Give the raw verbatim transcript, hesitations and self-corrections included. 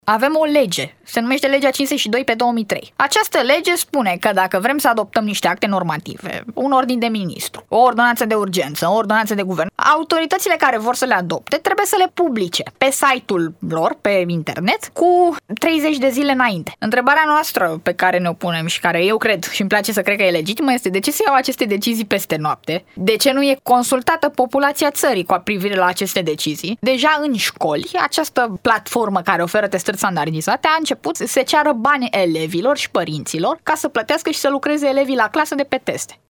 Avem o lege, se numește legea cincizeci și doi pe două mii trei. Această lege spune că dacă vrem să adoptăm niște acte normative, un ordin de ministru, o ordonanță de urgență, o ordonanță de guvern, autoritățile care vor să le adopte trebuie să le publice pe site-ul lor, pe internet, cu treizeci de zile înainte. Întrebarea noastră pe care ne o punem și care eu cred și îmi place să cred că e legitimă este: de ce se iau aceste decizii peste noapte? De ce nu e consultată populația țării cu privire la aceste decizii? Deja în școli, această platformă care oferă testări standardizate a început să se ceară bani elevilor și părinților ca să plătească și să lucreze elevii la clasă de pe teste.